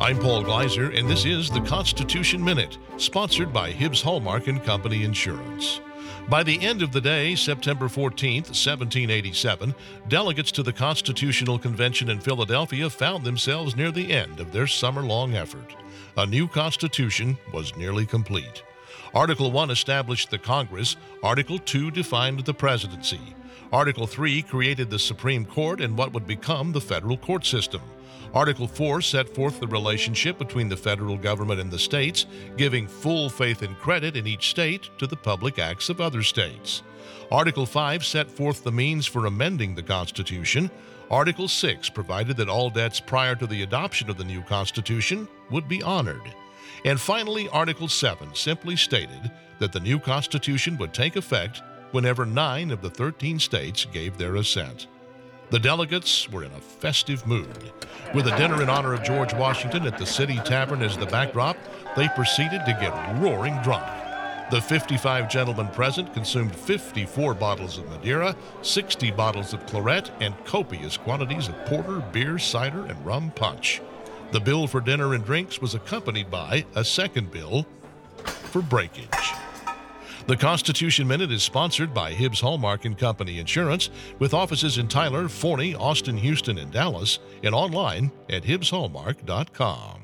I'm Paul Gleiser, and this is the Constitution Minute, sponsored by Hibbs Hallmark and Company Insurance. By the end of the day, September 14th, 1787, delegates to the Constitutional Convention in Philadelphia found themselves near the end of their summer-long effort. A new Constitution was nearly complete. Article 1 established the Congress. Article 2 defined the presidency. Article 3 created the Supreme Court and what would become the federal court system. Article 4 set forth the relationship between the federal government and the states, giving full faith and credit in each state to the public acts of other states. Article 5 set forth the means for amending the Constitution. Article 6 provided that all debts prior to the adoption of the new Constitution would be honored. And finally, Article 7 simply stated that the new Constitution would take effect whenever 9 of the 13 states gave their assent. The delegates were in a festive mood. With a dinner in honor of George Washington at the City Tavern as the backdrop, they proceeded to get roaring drunk. The 55 gentlemen present consumed 54 bottles of Madeira, 60 bottles of claret, and copious quantities of porter, beer, cider, and rum punch. The bill for dinner and drinks was accompanied by a second bill for breakage. The Constitution Minute is sponsored by Hibbs Hallmark and Company Insurance, with offices in Tyler, Forney, Austin, Houston, and Dallas, and online at hibbshallmark.com.